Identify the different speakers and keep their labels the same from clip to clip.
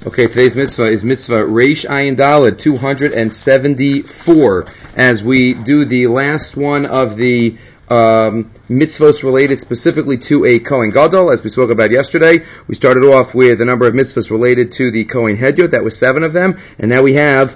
Speaker 1: Okay, today's mitzvah is mitzvah Reish Ayin Daled 274. As we do the last one of the mitzvahs related specifically to a Kohen Gadol, as we spoke about yesterday, we started off with a number of mitzvahs related to the Kohen Hedyot. That was 7 of them, and now we have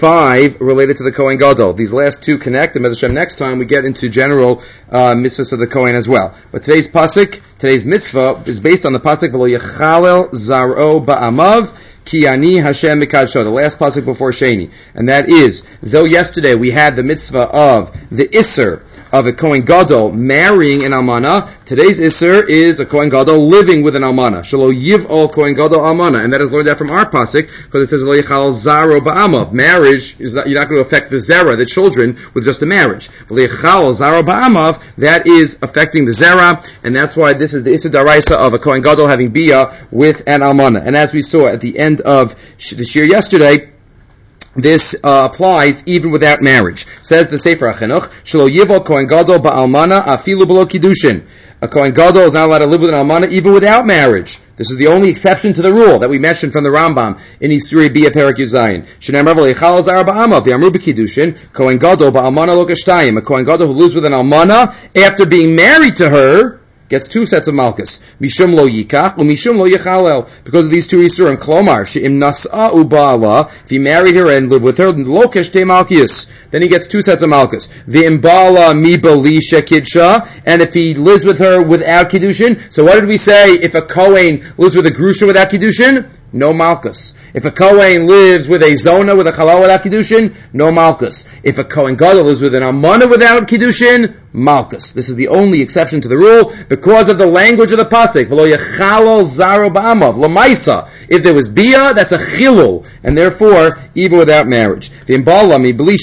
Speaker 1: 5 related to the Kohen Gadol. These last 2 connect, and next time we get into general mitzvahs of the Kohen as well. But today's mitzvah is based on the pasuk V'lo yechalel zaro ba'amav Ki ani Hashem mikadsho, the last pasuk before Sheni, and that is, though yesterday we had the mitzvah of the Isser of a Kohen Gadol marrying an Almana, today's Isser is a Kohen Gadol living with an Almana. Shelo yiv'ol Kohen Gadol Almana, and that is learned out from our pasuk because it says Lo yichal zaro ba'amav. Marriage is not, you're not going to affect the zera, the children, with just a marriage. Lo yichal zaro ba'amav, that is affecting the zera, and that's why this is the Isser Daraisa of a Kohen Gadol having bia with an Almana. And as we saw at the end of the shir yesterday, this applies even without marriage. Says the Sefer HaChinuch, Shelo yivol Kohen Gadol ba'almana afilu b'lo kiddushin. A Kohen Gadol is not allowed to live with an almana even without marriage. This is the only exception to the rule that we mentioned from the Rambam in Yisuri Bia Perak Yuzayin. Shenam Rav Leichal Zar Ba'amav, the Amru B'Kiddushin, Kohen Gadol ba'almana lo kashtayim. A Kohen Gadol who lives with an almana after being married to her gets 2 sets of malchus. Mishum lo yikach, u'mishum lo yechalel. Because of these 2 Yisurim. Klomar, she'im nas'a u'ba'ala, if he married her and lived with her, lo kashtei malchus. Then he gets 2 sets of malchus. V'im ba'ala mi balisha kidsha, and if he lives with her without kiddushin, so what did we say if a Kohen lives with a grusha without kiddushin? No malchus. If a Kohen lives with a zona, with a halal without kiddushin, no malchus. If a Kohen Gadol lives with an almana without kiddushin, malchus. This is the only exception to the rule because of the language of the pasuk. V'lo yechalol zaro ba'amav lamaisa. If there was bia, that's a chilul, and therefore even without marriage. Like Rava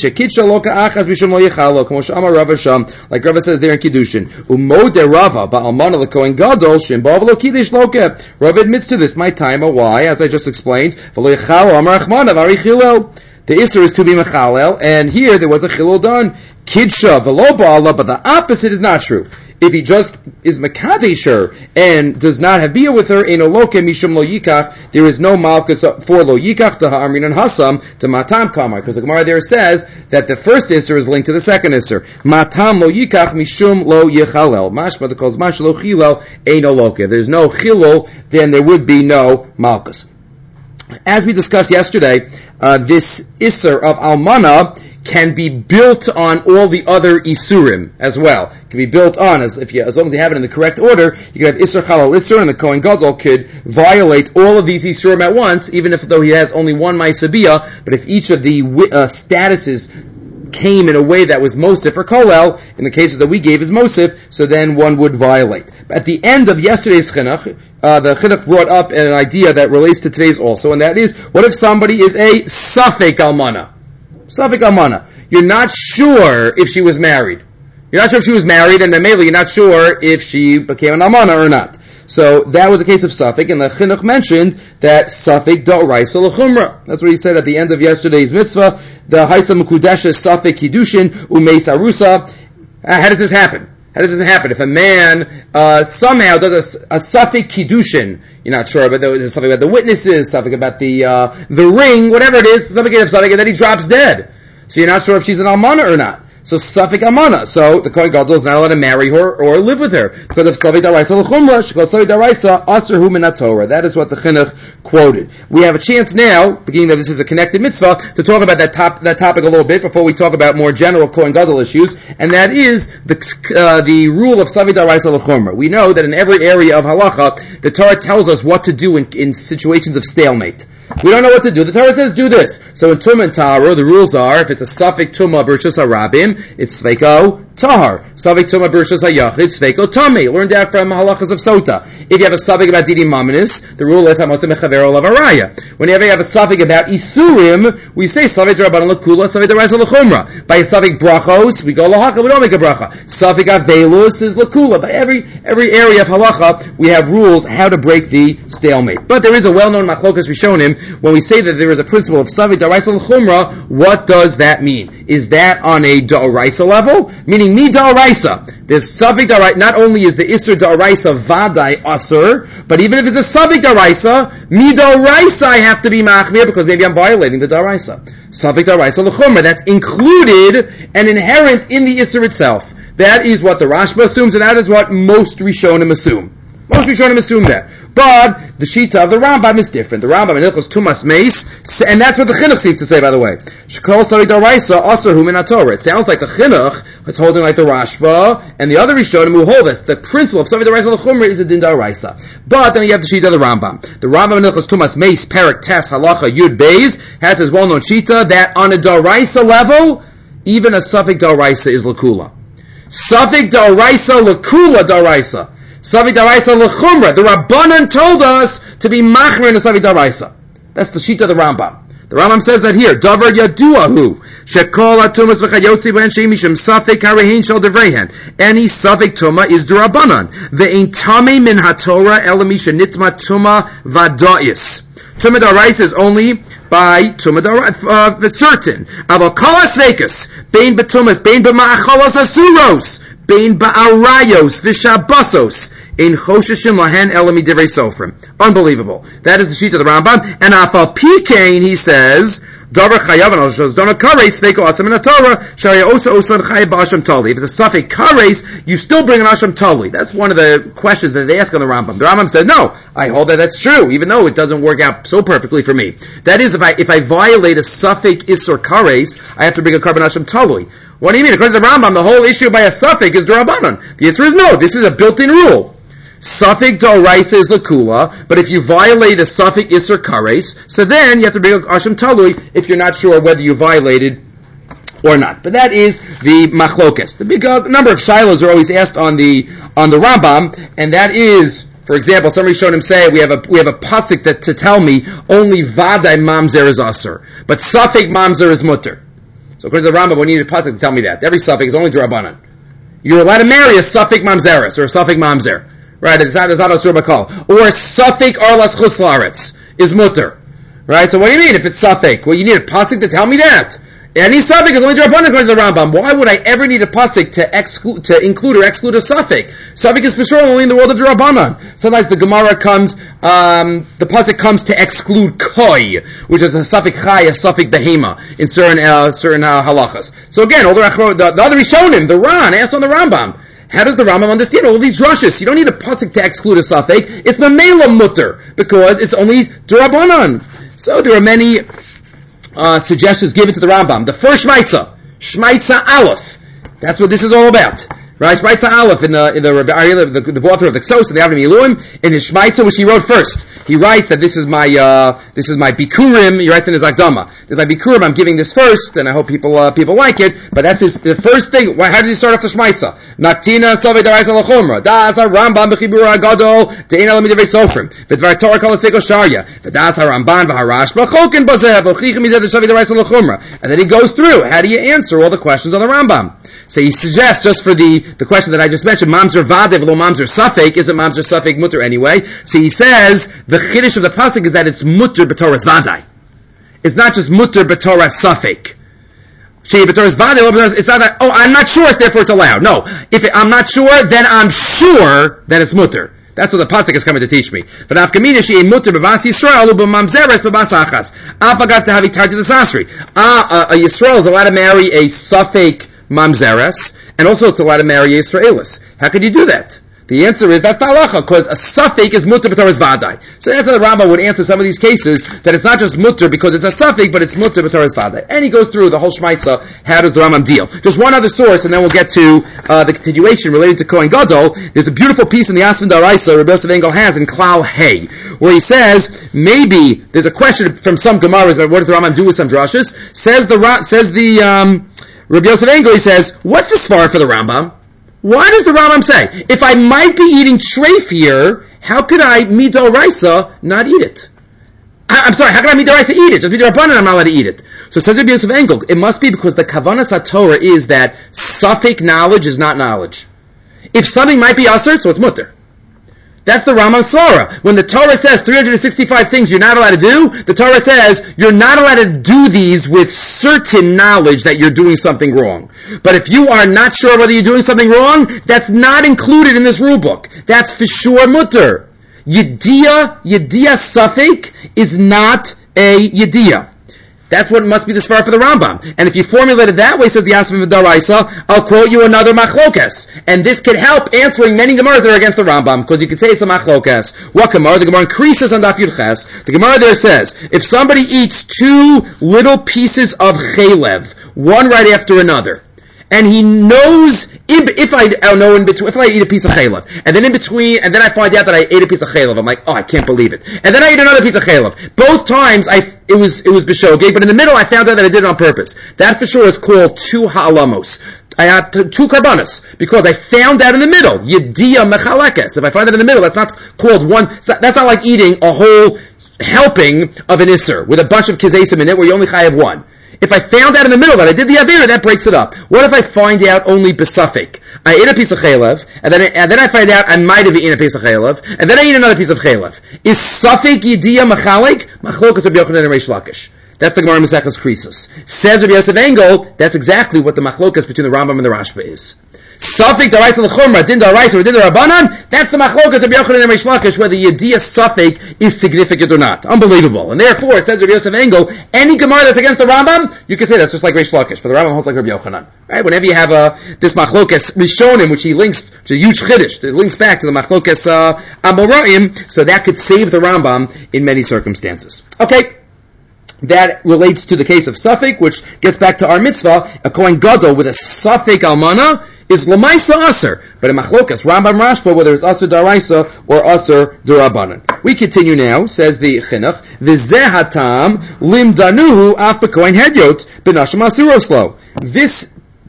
Speaker 1: says there in Kiddushin. Umode Rava ba'almana l'kohen gadol shimba v'lo kiddush loke. Rava admits to this. My time, why? As I just explained. V'lo yechalol amar achmana v'ari chilul. The Isser is to be mechalel, and here there was a chilul done. Kidsha v'lo ba'ala, but the opposite is not true. If he just is mekadesh her and does not have bia with her, eno loke mishum lo yikach, there is no malchus for lo yikach to ha'amrin and hasam to matam kamar, because the Gemara there says that the first Isser is linked to the second Isser. Matam lo yikach mishum lo yichalel. Mashma the calls mash lo chilel eno loke. If there's no chilel, then there would be no malchus. As we discussed yesterday, this Isser of almana can be built on all the other Isurim as well. It can be built on, as long as you have it in the correct order, you can have Isser Chalal Isser, and the Kohen Gadol could violate all of these Isurim at once, even if though he has only one Ma'aseh, but if each of the statuses came in a way that was Mosif or Kolel, in the cases that we gave as Mosif, so then one would violate. At the end of yesterday's Chinuch, the Chinuch brought up an idea that relates to today's also, and that is, what if somebody is a Safek Almana? Safek Almana. You're not sure if she was married. You're not sure if she was married, and then mainly you're not sure if she became an Almana or not. So that was a case of Safek, and the Chinuch mentioned that Safek da'oraisa l'chumra. That's what he said at the end of yesterday's mitzvah. The Haisa Mekudeshes Safek Kiddushin Umeis Arusa. How does this happen? How does this happen? If a man somehow does a Safek Kiddushin, you're not sure, but there's something about the witnesses, something about the ring, whatever it is, something, and then he drops dead. So you're not sure if she's an almana or not. So Safek Almana. So the Kohen Gadol is not allowed to marry her or live with her because of Safek Daraisa l'chumra. Shekol Safek Daraisa aser hu min haTorah. That is what the Chinuch quoted. We have a chance now, beginning that this is a connected mitzvah, to talk about that topic a little bit before we talk about more general Kohen Gadol issues, and that is the rule of Safek Daraisa l'chumra. We know that in every area of halacha, the Torah tells us what to do in situations of stalemate. We don't know what to do. The Torah says do this. So in Tumah and Tahara, the rules are, if it's a Safek Tumah B'Rishus HaRabim, it's Sveiko Tahar. Safek Tumah B'Rishus HaYachid, Sveiko Tami. Learned that from Halachas of Sota. If you have a Safek about Didi Maminis, the rule is Hamotze Mechavero Lavaraya. Whenever you have a Safek about Isurim, we say Safek D'Rabbanan L'Kula, Safek D'Raisa L'Chumra. By Safek Brachos, we go L'Haka, we don't make a Bracha. Safek Avelus is L'Kula. By every area of Halacha, we have rules how to break the stalemate. But there is a well-known Machlokas Rishonim. When we say that there is a principle of Safek D'Raisa L'Chumra, what does that mean? Is that on a D'Oraisa level? Meaning, Mi D'Oraisa Daraisa. There's Safek Daraisa. Not only is the Isser Daraisa Vadai Asur, but even if it's a Safek Daraisa, Midoraisa I have to be Machmir because maybe I'm violating the Daraisa. Safek Daraisa L'chumra. That's included and inherent in the Isser itself. That is what the Rashba assumes, and that is what most Rishonim assume. Most Rishonim assume that. But the Shita of the Rambam is different. The Rambam in Ilchos Tumas Meis, and that's what the Chinuch seems to say, by the way. Shekol Sari Daraisa Asur Hu Min HaTorah. It sounds like the Chinuch is holding like the Rashba, and the other Rishonim who hold this. The principle of Sari Daraisa L'chumra is a Din Daraisa. But then you have the Shita of the Rambam. The Rambam in Ilchos Tumas Meis, Perek Tes Halacha Yud Beis, has his well-known Shita that on a Daraisa level, even a Safek Daraisa is L'kula. Safek Daraisa L'kula Daraisa. Safek Daraisa L'chumra. The Rabbanan told us to be machmer in the Safek Daraisa. That's the sheet of the Rambam. The Rambam says that here. Davar Yaduahu. Shekol Atumas V'chayotzi V'hen Shemishim Safek Harehin Shal Devrehen. Any Safek Tuma is the Rabbanan. Ve'ein Tamei Min HaTorah Elamisha Nitma Tuma Vada'is. Tuma Daraisa is only by Tuma Daraisa, certain. Aval Kol HaSveikus. Bein B'tumas. Bein B'ma'acholos Asuros. Bein Ba'arayos. V'shabasos. In Chosheshim Lahen Elami Divrei Sofrim. Unbelievable. That is the sheet of the Rambam. And Afal Pikain, he says, Davar Chayav and Oshos Dona Kares Sveko Asam in Torah Sharia Osa Osan Chayav Ba'asham Tali. If it's a Safek Kares, you still bring an Asham Tali. That's one of the questions that they ask on the Rambam. The Rambam said, no, I hold that that's true, even though it doesn't work out so perfectly for me. That is, if I violate a Safek Isur Kares, I have to bring a Karban Asham Tali. What do you mean? According to the Rambam, the whole issue by a Safek is D'Rabbanan. The answer is no. This is a built-in rule. Safek D'Oraisa is L'kula, but if you violate a Safek Isur Kares, so then you have to bring a Asham Talui if you're not sure whether you violated or not. But that is the Machlokes. The big number of shilos are always asked on the Rambam, and that is, for example, somebody showed him say we have a pasuk that to tell me only Vadai Mamzer is Asur, but Safek Mamzer is Mutter. So according to the Rambam, we need a pasuk to tell me that every Safek is only D'Rabbanan. You're allowed to marry a Safek Mamzeres or a Safek Mamzer. Right, it's not Asur Bakal. Or Safek Arlas Chus Laaretz is mutter. Right, so what do you mean if it's Safek? Well, you need a pasuk to tell me that. Any Safek is only D'Rabbanan according to the Rambam. Why would I ever need a pasuk to include or exclude a Safek? Safek is for sure only in the world of D'Rabbanan. Sometimes the Gemara comes, the pasuk comes to exclude Koi, which is a Safek Chai, a Safek Behema, in certain halachas. So again, the other Rishonim, the Ran, asked on the Rambam. How does the Rambam understand all these drushes? You don't need a pasuk to exclude a Safek. It's Mamela Mutter, because it's only D'Rabbanan. So there are many suggestions given to the Rambam. The first Shmaitza Aleph. That's what this is all about. Right? Shmaitza Aleph in the author of the Ksos and the Avnei Miluim, in his Shmaitza, which he wrote first. He writes that this is my Bikurim. He writes in his Akdama. This is my Bikurim. I'm giving this first, and I hope people like it. But that's the first thing. How does he start off the Shmaitza? Naktina Save Daraisa L'chumra. Das HaRambam B'chibur HaGadol De'en Elam Midivrei Sofrim. V'dvar Torah Kol Esveko Sharya. V'das HaRamban V'harashba Chokin Bazeh V'chichim Mizeh Save Daraisa L'chumra. And then he goes through. How do you answer all the questions on the Rambam? So he suggests, just for the question that I just mentioned, Mamzer Vadev, lo Mamzer Safek, isn't Mamzer Safek Mutter anyway? So he says, the Chiddush of the Pasuk is that it's Mutter B'Torah's Vadai. It's not just Mutter B'Torah's Safek. Shei B'Torah's Vadai, it's not that, I'm not sure, therefore it's allowed. No. If I'm not sure, then I'm sure that it's Mutter. That's what the pasuk is coming to teach me. V'nafkamina she'ei mutter b'bas Yisrael u'b'mamzeres b'bas achas. Afagat to have itarti l'sasri. A Yisrael is allowed to marry a Safek Mamzeres, and also it's allowed to marry a Yisraelis. How could you do that? The answer is that's halacha, because a Safek is mutter b'Torah's vadai. So that's how the Rambam would answer some of these cases, that it's not just mutter because it's a Safek, but it's mutter b'Torah's vadai. And he goes through the whole Shmaitza, how does the Rambam deal? Just one other source, and then we'll get to the continuation related to Kohen Gadol. There's a beautiful piece in the Asvan Daraisa Rabbi Yosef Engel has in Klal Hey, where he says, maybe, there's a question from some Gemaras about what does the Rambam do with some drushes. Says the Rabbi Yosef Engel, he says, what's the svara for the Rambam? Why does the Rambam say, if I might be eating treif here, how could I, midoraisa, not eat it? I'm sorry, how can I midoraisa eat it? Just midorabanan, I'm not allowed to eat it. So says Rabbi Yosef Engel, it must be because the kavanas HaTorah is that Safek knowledge is not knowledge. If something might be asur, so it's mutter. That's the Rambam Svara. When the Torah says 365 things you're not allowed to do, the Torah says you're not allowed to do these with certain knowledge that you're doing something wrong. But if you are not sure whether you're doing something wrong, that's not included in this rule book. That's for sure mutter. Yediyah Safek is not a Yediyah. That's what must be the svara for the Rambam. And if you formulate it that way, says the Asaf Daraisa, I'll quote you another machlokas. And this could help answering many Gemaras that are against the Rambam, because you could say it's a machlokas. What Gemara? The Gemara increases on Daf Yud Ches. The Gemara there says, if somebody eats 2 little pieces of chalev, one right after another, and he knows if I eat a piece of chalev, and then in between, and then I find out that I ate a piece of chalev, I'm like, oh, I can't believe it. And then I ate another piece of chalev. Both times it was b'shogeg, but in the middle I found out that I did it on purpose. That for sure is called 2 ha'alamos. I had 2 karbanos, because I found that in the middle. Yediyah mechalekes. If I find that in the middle, that's not called one, that's not like eating a whole helping of an isser with a bunch of kizesim in it where you only chayav one. If I found out in the middle that I did the avera, that breaks it up. What if I find out only besafik? I ate a piece of chalev, and then I find out I might have eaten a piece of chalev, and then I eat another piece of chalev. Is safik yediyah machalik? Machlokas of Yochanan and Reish Lakish. That's the Gemara Maseches Krisos. Says Rabbi Yosef Engel, that's exactly what the machlokas between the Rambam and the Rashba is. Safik daraisa l'chumra, din daraisa or din darabanan, that's the machlokas of Yochanan and Reish Lakish, whether yediyah safik is significant or not. Unbelievable. And therefore, it says Rabbi Yosef Engel, any Gemara that's against the Rambam, you can say that's just like Reish Lakish, but the Rambam holds like Rabbi Yochanan. Right? Whenever you have this machlokas Rishonim, which he links to a huge chiddush, that links back to the machlokas Amoraim, so that could save the Rambam in many circumstances. Okay. That relates to the case of Safek, which gets back to our mitzvah. A Kohen Gadol with a Safek Almana is Lamaisa Aser. But in Machlokas, Rambam Rashba, whether it's Aser Daraisa or Aser Darabanan. We continue now, says the Chinuch, V'zeh hatam limdanuhu af b'kohen hedyot b'nashim asiroslo. This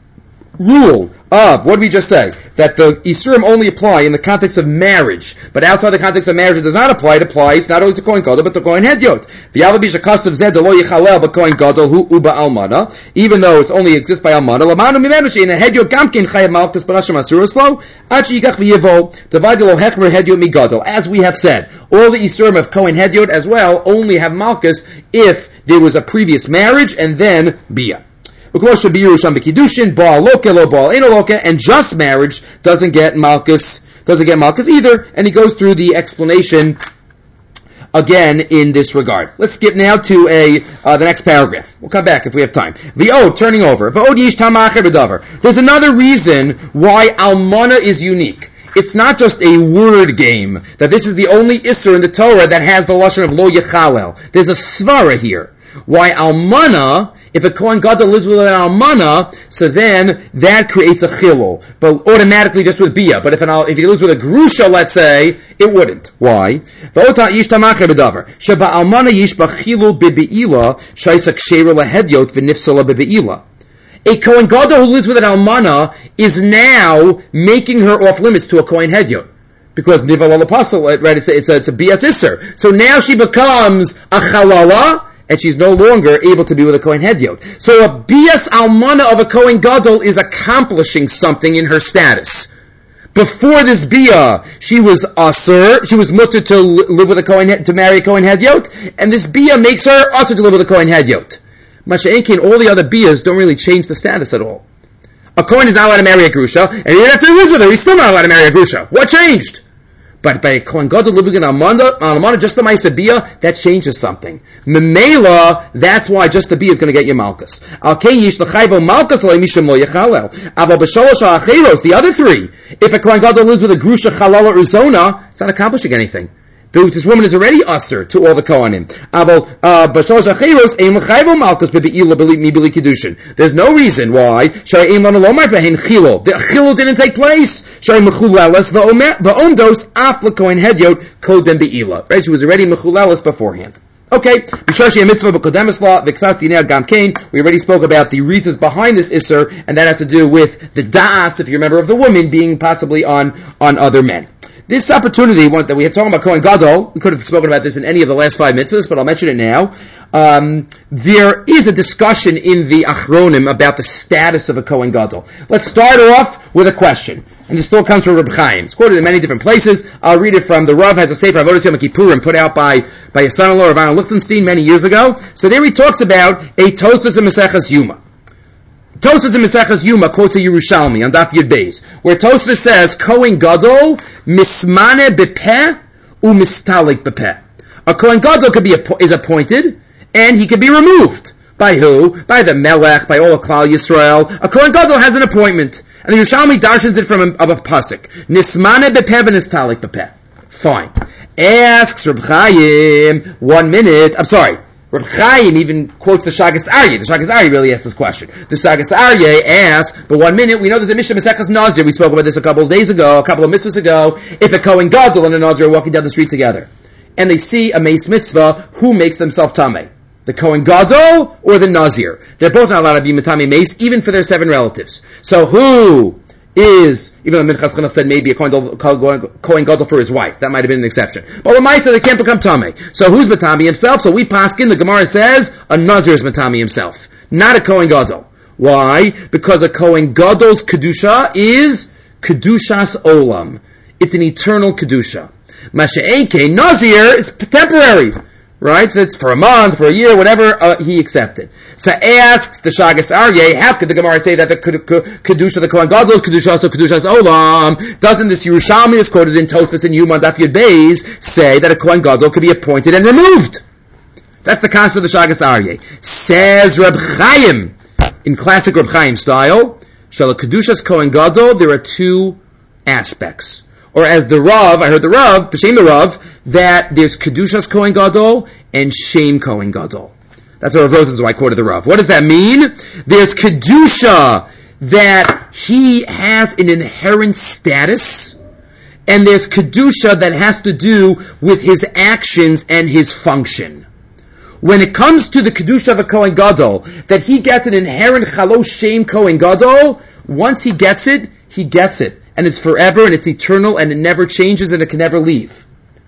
Speaker 1: rule of, what did we just say? That the Isurim only apply in the context of marriage, but outside the context of marriage it does not apply. It applies not only to Kohen Gadol, but to Kohen Hedyot. V'yavabish akasav zed lo yichalel b'Kohen Gadol hu uba almana, even though it only exists by almana, lamanu mimenu she'in a Hedyot gamkin chayav malchus b'nashim asiroslo, ad she'yikach v'yevo, t'vadi lo hechmer Hedyot mi Gadol. As we have said, all the Isurim of Kohen Hedyot as well only have malchus if there was a previous marriage and then biyah. And just marriage doesn't get malchus either, and he goes through the explanation again in this regard. Let's skip now to the next paragraph. We'll come back if we have time. Turning over. There's another reason why almana is unique. It's not just a word game, that this is the only isser in the Torah that has the lashon of lo yechalel. There's a svara here. Why almana, if a Kohen Gadol lives with an almana, so then that creates a chilul, but automatically just with biyah. But if he lives with a grusha, let's say, it wouldn't. Why? A Kohen Gadol who lives with an almana is now making her off limits to a Kohen Hedyot. Because nival al-apostle, right, it's a biyas isser. So now she becomes a chalala, and she's no longer able to be with a Kohen Hedyot. So a bias almana of a Kohen Gadol is accomplishing something in her status. Before this biyah, she was asur, she was mutter to live with a Kohen, to marry a Kohen Hedyot, and this biyah makes her asur to live with a Kohen Hedyot. Masha'enkin, all the other biyahs don't really change the status at all. A Kohen is not allowed to marry a grusha, and even after he lives with her, he's still not allowed to marry a grusha. What changed? But by a Kohen Gadol living in almana, just the ma'aseh biyah, that changes something. Memela, that's why just the biyah is going to get you malchus. The other three, if a Kohen Gadol lives with a grusha, chalala, or zona, it's not accomplishing anything. This woman is already usher to all the Kohanim. There's no reason why. The chilul didn't take place. Right? She was already mechulalas beforehand. Okay. We already spoke about the reasons behind this isser, and that has to do with the da'as, if you're a member of the woman, being possibly on other men. This opportunity that we have talking about Kohen Gadol, we could have spoken about this in any of the last 5 mitzvahs, but I'll mention it now. There is a discussion in the Achronim about the status of a Kohen Gadol. Let's start off with a question. And this still comes from Reb Chaim. It's quoted in many different places. I'll read it from the Rav has a Sefer Avodas Yom Kippurim put out by his son-in-law, Rav Aaron Lichtenstein, many years ago. So there he talks about a Tosfos in Maseches Yuma. Tosfos in Maseches Yuma quotes a Yerushalmi on Daf Yud Beis, where Tosfos says, Kohen Gadol mismane bepeh umistalik bepeh. A Kohen Gadol is appointed, and he could be removed. By who? By the Melech, by all of Klal Yisrael. A Kohen Gadol has an appointment. And the Yerushalmi darshans it from a pasuk. Nismane bepeh v'nistalik bepeh. Fine. Asks Reb Chaim, 1 minute. I'm sorry. Reb Chaim even quotes the Shagas Aryeh. The Shagas Aryeh really asks this question. The Shagas Aryeh asks, but 1 minute, we know there's a Mishnah Maseches Nazir. We spoke about this a couple of mitzvahs ago. If a Kohen Gadol and a Nazir are walking down the street together, and they see a Meis Mitzvah, who makes themselves Tameh? The Kohen Gadol or the Nazir? They're both not allowed to be Matame Meis, even for their 7 relatives. So who is, even though Minchas Chinuch said maybe a Kohen Gadol for his wife, that might have been an exception. But Lamaisa, they can't become Tameh. So who's Matame himself? So we paskin, the Gemara says, a Nazir is Matame himself, not a Kohen Gadol. Why? Because a Kohen Gadol's Kedusha is Kedushas Olam. It's an eternal Kedusha. Masha'enke, Nazir is temporary. Right? So it's for a month, for a year, whatever he accepted. So asks the Shagas Aryeh, how could the Gemara say that the Kedusha, the Kohen Gadol is Kedusha, so Kedushas Olam? Doesn't this Yerushalmi is quoted in Tosfos and Yuma Daf Yud Beis say that a Kohen Gadol could be appointed and removed? That's the concept of the Shagas Aryeh. Says Reb Chaim, in classic Reb Chaim style, Shal Kedushas Kohen Gadol, there are 2 aspects. Or as the Rav, I heard the Rav, B'Shem the Rav, that there's Kedushas Kohen Gadol and Shem Kohen Gadol. That's what Rav Rose is why I quoted the Rav. What does that mean? There's Kedusha that he has an inherent status, and there's Kedusha that has to do with his actions and his function. When it comes to the Kedusha of a Kohen Gadol, that he gets an inherent Chalo Shem Kohen Gadol, once he gets it, he gets it. And it's forever, and it's eternal, and it never changes, and it can never leave.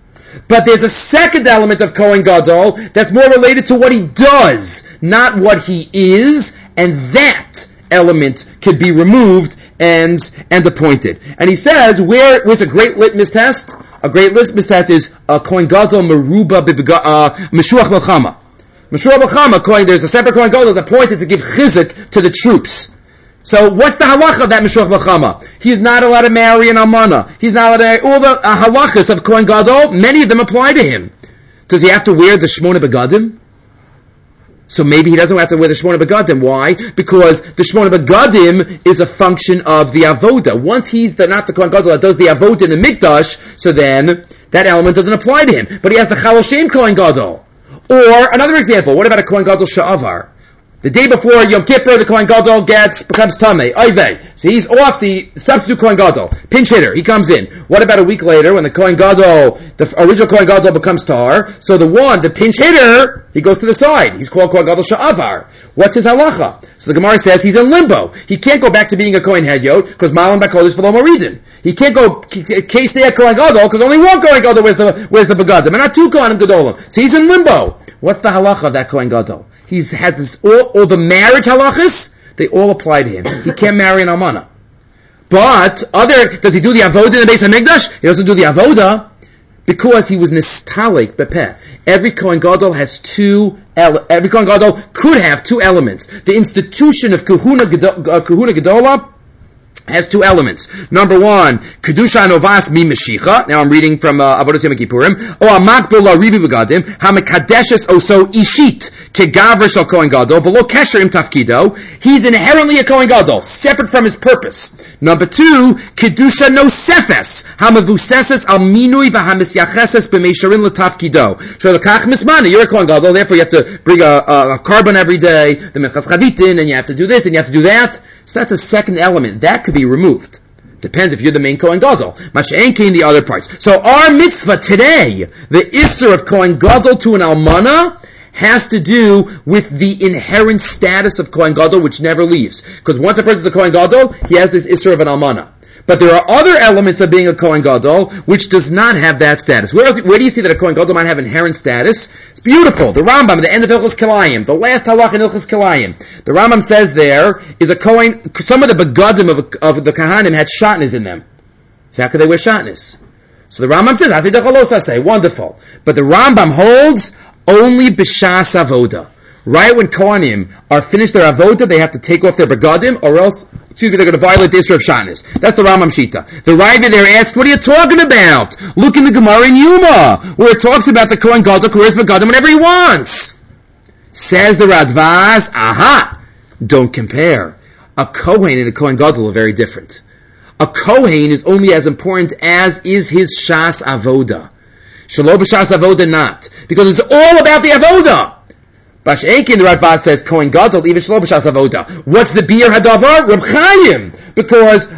Speaker 1: But there's a second element of Kohen Gadol that's more related to what he does, not what he is, and that element can be removed and appointed. And he says, where's a great litmus test? A great litmus test is Kohen Gadol Meruba Meshuach Melchama. Meshuach Melchama, there's a separate Kohen Gadol that's appointed to give chizuk to the troops. So what's the halacha of that Meshuach Melchama? He's not allowed to marry an almana. He's not allowed to, all the halachas of Kohen Gadol, many of them apply to him. Does he have to wear the Shmona Begadim? So maybe he doesn't have to wear the Shmona Begadim. Why? Because the Shmona Begadim is a function of the Avoda. Once he's not the Kohen Gadol that does the Avoda in the Mikdash, so then that element doesn't apply to him. But he has the Chalo Shem Kohen Gadol. Or, another example, what about a Kohen Gadol Sha'avar? The day before Yom Kippur, the Kohen Gadol becomes Tameh, Oivei. So he's off, so he substitute Kohen Gadol. Pinch hitter, he comes in. What about a week later, when the Kohen Gadol, the original Kohen Gadol becomes Tar, so the pinch hitter, he goes to the side. He's called Kohen Gadol Sha'avar. What's his halacha? So the Gemara says he's in limbo. He can't go back to being a Kohen Hedyot, because Malan Bakodesh V'lo Moridin. He can't go case there Kohen Gadol, because only one Kohen Gadol wears the Begadim, and not 2 Kohanim Gadolim. So he's in limbo. What's the halacha of that Kohen Gadol? He has this, all the marriage halachas, they all apply to him. He can't marry an almana. But, does he do the avoda in the Beis HaMikdash? He doesn't do the avoda, because he was nistalik bepeh. Every Kohen Gadol every Kohen Gadol could have 2 elements. The institution of Kahuna Gedola has 2 elements. Number 1, Kedusha Novas Mi Meshicha. Now I'm reading from Avodas Yom Kippurim. O Amakbil La Ribi Begadim, HaMekadeshes Oso Ishit, Kegaver Shal Kohen Gadol, V'lo Kesher Im Tafkido. He's inherently a Kohen Gadol, separate from his purpose. Number 2, Kedusha Nosefes, HaMevuseses Al Minui V'HaMesyacheses B'meisharin L'Tafkido. So L'kach Mismana, you're a Kohen Gadol, therefore you have to bring a carbon every day, the Minchas Chavitin, and you have to do this, and you have to do that. So that's a second element. That could be removed. Depends if you're the main Kohen Gadol. Masha'enki in the other parts. So our mitzvah today, the Isser of Kohen Gadol to an Almana, has to do with the inherent status of Kohen Gadol, which never leaves. Because once a person is a Kohen Gadol, he has this Isser of an Almana. But there are other elements of being a Kohen Gadol which does not have that status. Where do you see that a Kohen Gadol might have inherent status? It's beautiful. The Rambam, at the end of Hilchos Kilayim, the last halach in Hilchos Kilayim, the Rambam says there is a Kohen, some of the begadim of the Kahanim had shatnez in them. So how could they wear shatnez? So the Rambam says, Asei dechalos asei, wonderful. But the Rambam holds only b'shas avoda. Right when Kohanim are finished their avoda, they have to take off their begadim, or else, they're going to violate the issue of shatnez. That's the Rambam Shita. The Raiva there asks, what are you talking about? Look in the Gemara in Yuma, where it talks about the Kohen Gadol who wears begadim whenever he wants. Says the Radvaz, aha, don't compare. A Kohen and a Kohen Gadol are very different. A Kohen is only as important as is his Shas Avoda. Shelo b'Shas Avoda not. Because it's all about the Avoda. Bash'enkin, the Radvaz says, Kohen Gadol, even Shelo b'Shas Avoda. What's the Bir Hadavar? Reb Chaim. Because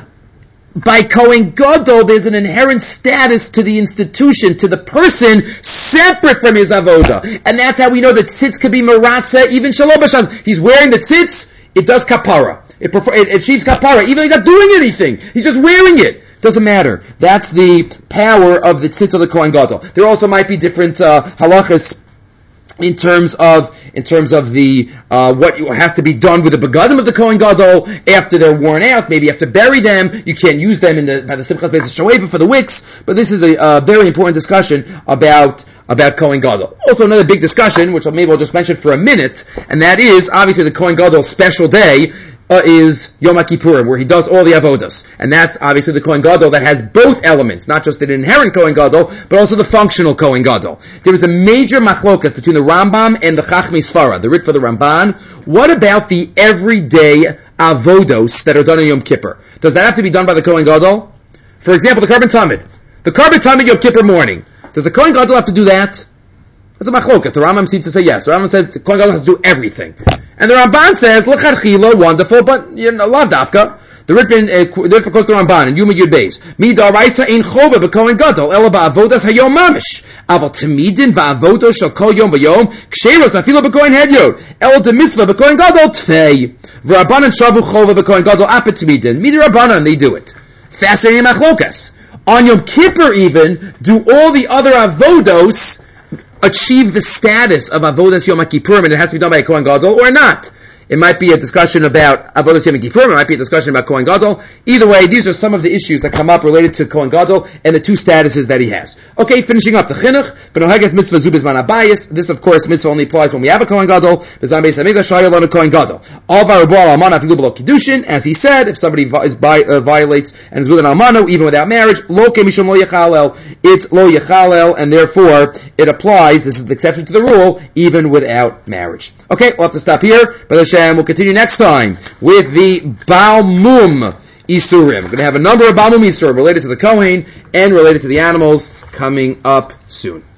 Speaker 1: by Kohen Gadol, there's an inherent status to the institution, to the person, separate from his Avoda. And that's how we know that tzitz could be Maratza, even Shelo b'Shas. He's wearing the tzitz, it does kapara. It achieves kapara, even though he's not doing anything. He's just wearing it. Doesn't matter. That's the power of the tzitz of the Kohen Gadol. There also might be different halachas in terms of the what has to be done with the begadim of the Kohen Gadol after they're worn out. Maybe you have to bury them. You can't use them by the Simchas Beis Shoeva for the wicks. But this is a very important discussion about Kohen Gadol. Also another big discussion, which maybe I'll just mention for a minute, and that is obviously the Kohen Gadol's special day is Yom HaKippurim, where he does all the avodas. And that's obviously the Kohen Gadol that has both elements, not just an inherent Kohen Gadol, but also the functional Kohen Gadol. There is a major machlokas between the Rambam and the Chachmei Sfara, the Rit for the Ramban. What about the everyday avodos that are done on Yom Kippur? Does that have to be done by the Kohen Gadol? For example, the Karban Tamid. The Karban Tamid Yom Kippur morning. Does the Kohen Gadol have to do that? That's a machlokas. The Rambam seems to say yes. The Rambam says the Kohen Gadol has to do everything. And the Ramban says, l'chadchila, wonderful, but lav dafka. The Rit quotes the Ramban in Yuma Yud Beis. Mi daraisa ein chova b'kohen gadol, ela ba'avodas hayom mamish. Aval temidin va'avodos shel kol yom v'yom, ksheros afilo b'kohen hedyot. El de mitzvah b'kohen gadol tfei. V'rabanan shavu chova b'kohen gadol apet temidin. Midi Rabbanan, they do it. Fascinating machlokas. On Yom Kippur even, do all the other avodos achieve the status of Avodas Yom HaKippurim, and it has to be done by a Kohen Gadol, or not? It might be a discussion about Avodas Yom Kippurim, it might be a discussion about Kohen Gadol. Either way, these are some of the issues that come up related to Kohen Gadol and the two statuses that he has. Okay, finishing up the Chinuch. B'nohages mitzvah zu b'zman habayis. This, of course, mitzvah only applies when we have a Kohen Gadol. B'zman beis hamikdash shayol on a Kohen Gadol. All v'arabor alman afilu b'lo kiddushin. As he said, if somebody violates and is with an almano, even without marriage, lo ke mishum lo yechalel. It's lo yechalel, and therefore it applies. This is the exception to the rule, even without marriage. Okay, we'll have to stop here. Brother Shem, we'll continue next time with the Balmum Isurim. We're going to have a number of Balmum Isurim related to the Kohen and related to the animals coming up soon.